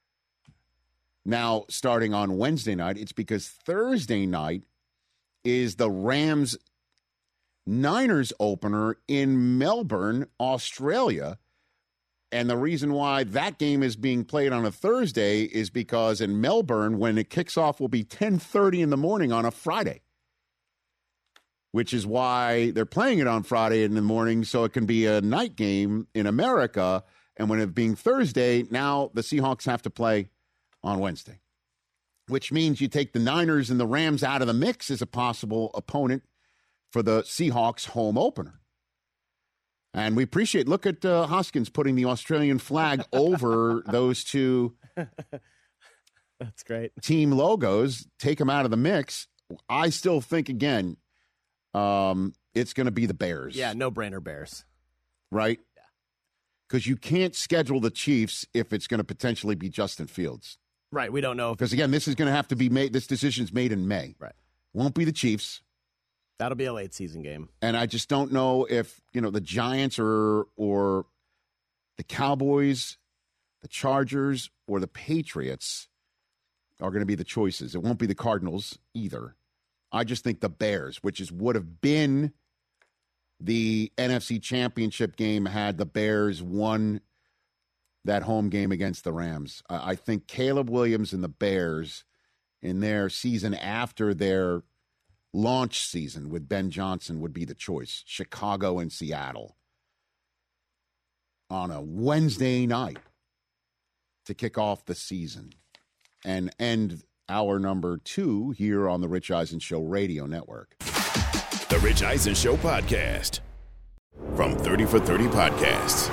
now starting on Wednesday night. It's because Thursday night is the Rams Niners opener in Melbourne, Australia. And the reason why that game is being played on a Thursday is because in Melbourne, when it kicks off, will be ten thirty in the morning on a Friday, which is why they're playing it on Friday in the morning, so it can be a night game in America. And when it being Thursday, now the Seahawks have to play on Wednesday, which means you take the Niners and the Rams out of the mix as a possible opponent for the Seahawks home opener. And we appreciate, look at uh, Hoskins putting the Australian flag over those two That's great. team logos, take them out of the mix. I still think, again, Um, it's going to be the Bears. Yeah, no-brainer Bears. Right? Yeah. Because you can't schedule the Chiefs if it's going to potentially be Justin Fields. Right, we don't know. Because, again, this is going to have to be made, this decision's made in May. Right. Won't be the Chiefs. That'll be a late-season game. And I just don't know if, you know, the Giants or or the Cowboys, the Chargers, or the Patriots are going to be the choices. It won't be the Cardinals either. I just think the Bears, which is would have been the N F C Championship game had the Bears won that home game against the Rams. I think Caleb Williams and the Bears in their season after their launch season with Ben Johnson would be the choice. Chicago and Seattle on a Wednesday night to kick off the season and end hour number two here on the Rich Eisen Show Radio Network. The Rich Eisen Show podcast from thirty for thirty Podcasts.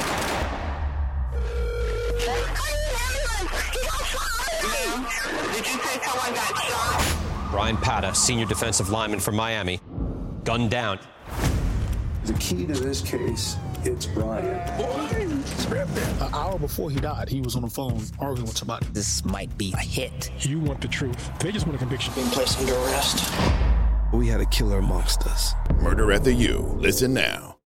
Did you say someone got shot? Brian Pata, senior defensive lineman from Miami, gunned down. The key to this case, it's Brian. An hour before he died, he was on the phone arguing with somebody. This might be a hit. You want the truth. They just want a conviction. Being placed under arrest. We had a killer amongst us. Murder at the U. Listen now.